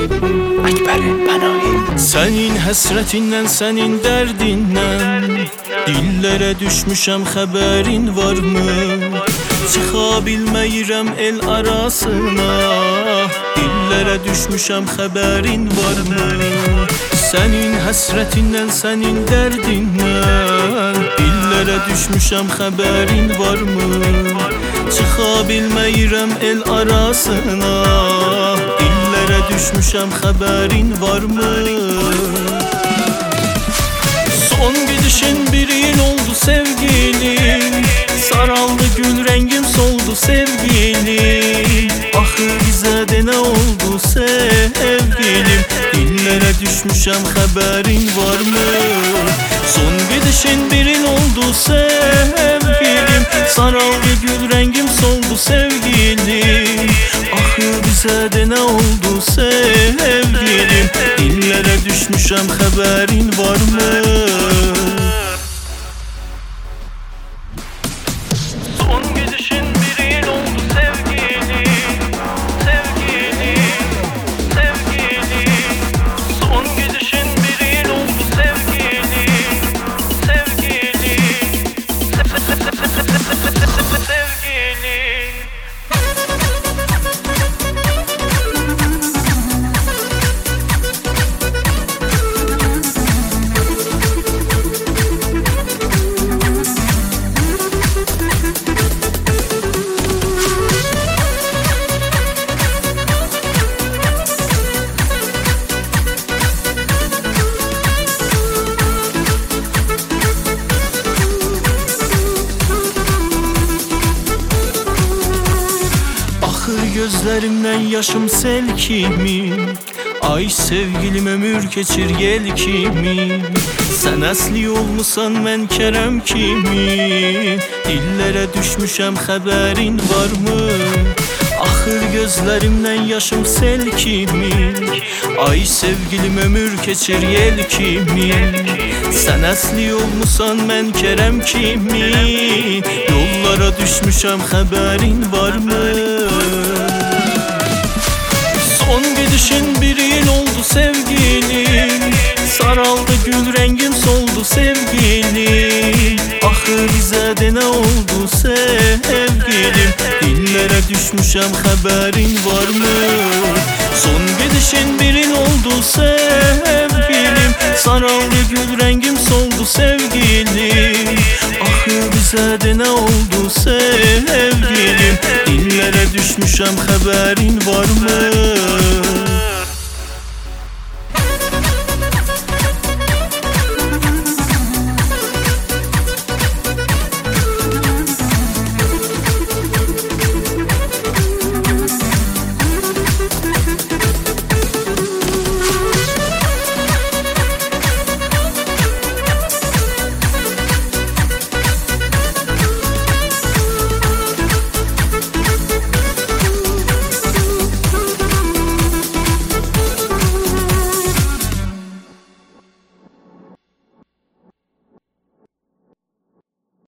Senin həsrətindən, sənin dərdindən dillərə düşmüşəm, xəbərin varmı? Çıxa bilməyirəm el arasına, dillərə düşmüşəm, xəbərin varmı? Senin həsrətindən, sənin dərdindən dillərə düşmüşəm, xəbərin varmı? Çıxa bilməyirəm el arasına, dillərə düşmüşəm, xəbərin varmı? Son gidişin bir il oldu sevgilim, saraldı gül rengim soldu sevgilim. Axı bizə də nə oldu sevgilim, dillərə düşmüşəm, xəbərin varmı? Son gidişin bir il oldu sevgilim, saraldı gül rengim soldu sevgilim. Axı bizə də nə oldu sevgilim, dillərə düşmüşəm, xəbərin varmı? Son gidişin bir il oldu sevgilim, sevgilim, sevgilim. Son gidişin bir il oldu sevgilim, sevgilim, sevgilim. Gözlerimden yaşım sel kimi, ay sevgilim ömür geçir yel kimi. Sen asli olmusan mən Kerem kimi, dillere düşmüşəm, xəbərin varmı? Axır gözlerimden yaşım sel kimi, ay sevgilim ömür geçir yel kimi. Sen asli olmusan mən Kerem kimi, yollara düşmüşəm, xəbərin varmı? Son gidişin bir il oldu sevgilim, saraldı gül rengim soldu sevgilim. Axı bizə də nə oldu sevgilim, dillərə düşmüşəm, xəbərin varmı? Son gidişin bir il oldu sevgilim, saraldı gül rengim soldu sevgilim. Axı bizə də nə oldu sevgilim, dillərə düşmüşəm, xəbərin varmı?